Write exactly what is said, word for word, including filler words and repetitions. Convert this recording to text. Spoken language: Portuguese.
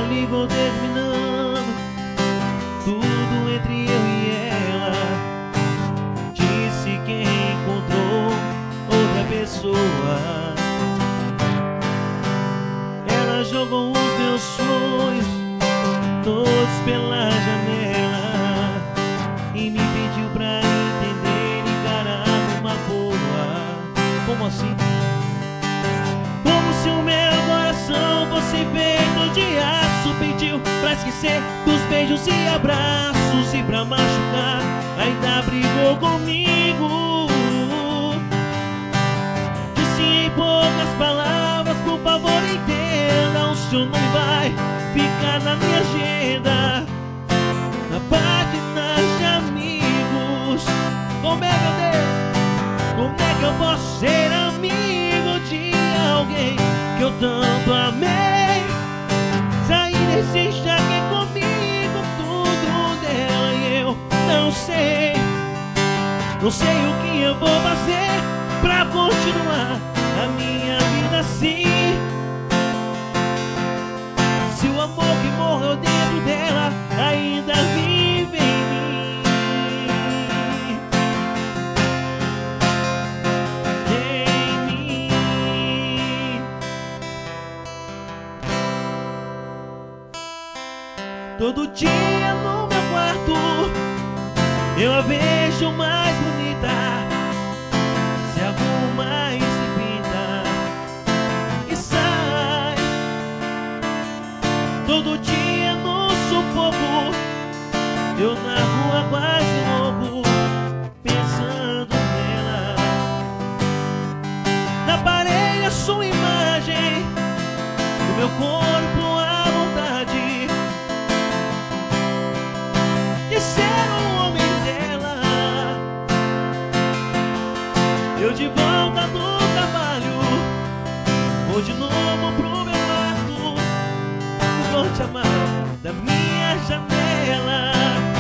ligou terminando tudo entre eu e ela. Disse que encontrou outra pessoa. Ela jogou os meus sonhos todos pela janela e me pediu pra entender e encarar uma boa. Como assim? Como se o meu coração fosse feito de aço. Pediu pra esquecer dos beijos e abraços, e pra machucar ainda brigou comigo. Disse em poucas palavras: por favor entenda, o seu nome vai ficar na minha agenda, na página de amigos. Como é, meu Deus? Como é que eu posso ser amigo de alguém que eu tanto amei? Sair desse jaque comigo, tudo dela e eu não sei. Não sei o que eu vou fazer pra continuar a minha vida assim. Se o amor que morreu dentro dela ainda vive em mim. Em mim. Todo dia no meu quarto eu a vejo mais bonita. Se arruma e se pinta e sai. Todo dia no sufoco, eu na rua quase louco, pensando nela. Na parede a sua imagem, no meu corpo a vontade de ser o homem dela. Eu de volta do trabalho, vou de novo pro meu quarto, vou te amar da minha janela.